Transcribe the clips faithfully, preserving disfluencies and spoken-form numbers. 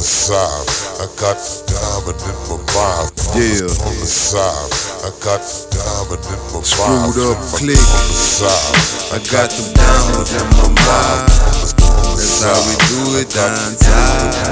side, I got diamond in my mouth. Yeah. On the side, I got diamond in my mouth. Screwed up click. On the side, I got the diamonds in my mouth. That's how we do it downtown.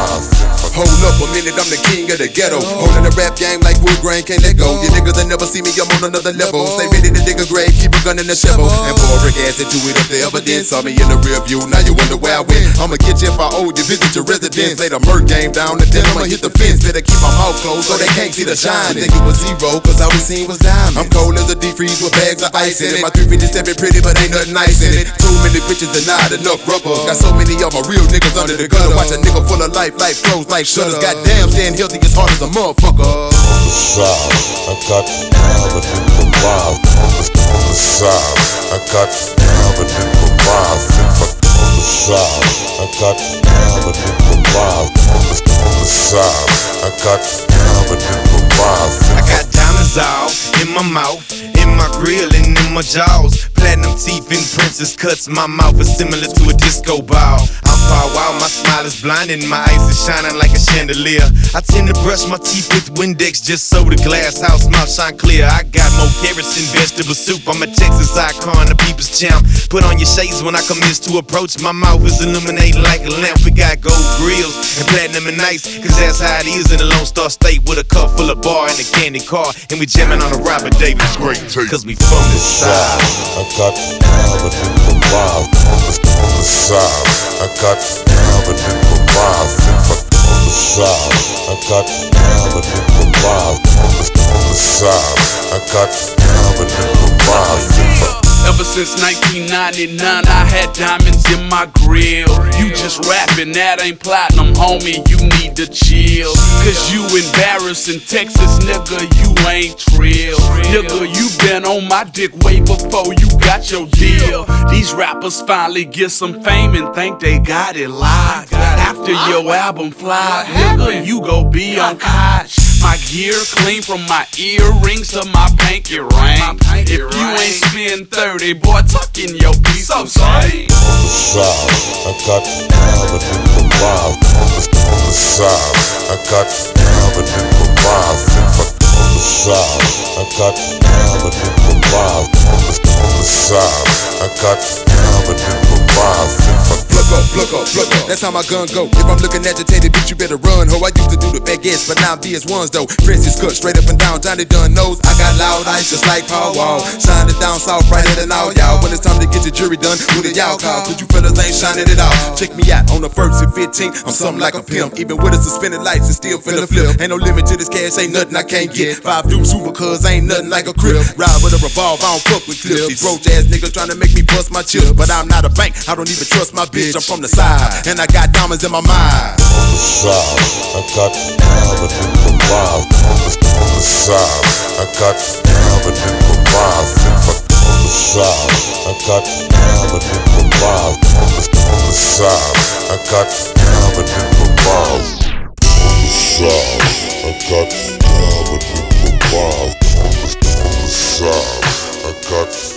Hold up a minute, I'm the king of the ghetto. Holding the rap game like wood grain, can't let go. You niggas that never see me, I'm on another level. Stay ready to dig a grave, keep a gun in the shovel. And boric acid to it if they ever did. Saw me in the rear view, now you wonder where I went. I'ma get you if I owe you, visit your residence. Lay the murk game down, and then I'ma hit the fence. Better keep my mouth closed so they can't see the shine. Think it was zero, cause all we seen was diamonds. I'm cold as a deep freeze with bags of ice in it. My three fifty-seven pretty, but ain't nothing nice in it. Too many bitches and not enough rubber. Got so many of my real niggas under the gutter. Watch a nigga full of life, life closed like shutters. Goddamn, staying healthy as hard as a motherfucker. On the side, I got diamond in my mouth. On the, on the side, I got diamond in my mouth. On the side, I got diamond in my mouth. On the, on the side, I got diamond in my mouth. I got diamonds all in my mouth, in my grill and in my jaws. Platinum teeth and princess cuts. My mouth is similar to a disco ball. I'm far wild, my smile is blinding. My eyes are shining like a chandelier. I tend to brush my teeth with Windex just so the glass house mouth shine clear. I got more carrots than vegetable soup. I'm a Texas icon, a people's champ. Put on your shades when I commence to approach. My mouth is illuminating like a lamp. We got gold grills and platinum and ice, cause that's how it is in the Lone Star State. With a cup full of bar and a candy car, and we jamming on a Robert Davis. Great tape. Cause we from the side. I got diamond in my mouth. On the, on the side, I got diamond in my mouth. On the side, I got diamond in my mouth. On the, on the side, I got diamond in my mouth. Ever since nineteen ninety-nine, I had diamonds in my grill. You just rapping, that ain't platinum, homie, you need to chill. Cause you embarrassing Texas, nigga, you ain't trill. Nigga, you been on my dick way before you got your deal. These rappers finally get some fame and think they got it locked. After your album fly, nigga, you go be on Koch. My gear clean from my earrings to my pinky ring. If you ain't spend thirty, boy, tuck in your piece of shame. On the side, I got diamond in my mouth. On the, on the side, I got diamond in my mouth. On the side, I got diamond in my mouth. On the, on the side, I got diamond in my mouth. Plug up, plug up, plug up. That's how my gun go. If I'm looking agitated, bitch, you better run, ho. I used to do the baguettes, but now I'm B S ones though. Princess cut straight up and down. Johnny Dunn knows I got loud ice just like Paul Wall. Shining down south, brighter than all y'all. When it's time to get your jury done, who the y'all call? Cause you fellas ain't shining it out. Check me out on the first and fifteenth. I'm something like a pimp. Even with a suspended license, still finna flip. Ain't no limit to this cash, ain't nothing I can't get. Five dudes super cuz ain't nothing like a crib. Ride with a revolve, I don't fuck with clips. These roach ass niggas trying to make me bust my chips, but I'm not a bank, I don't even trust my bitch. I'm from the side, and I got diamonds in my mind. On the side, I got diamond in my mouth. On the, on the side, I got diamond in my mouth. On the side, I got diamond in my mouth. On the, on the side, I got diamond in my mouth. On the side, I got diamond in my mouth. On the, on the side, I got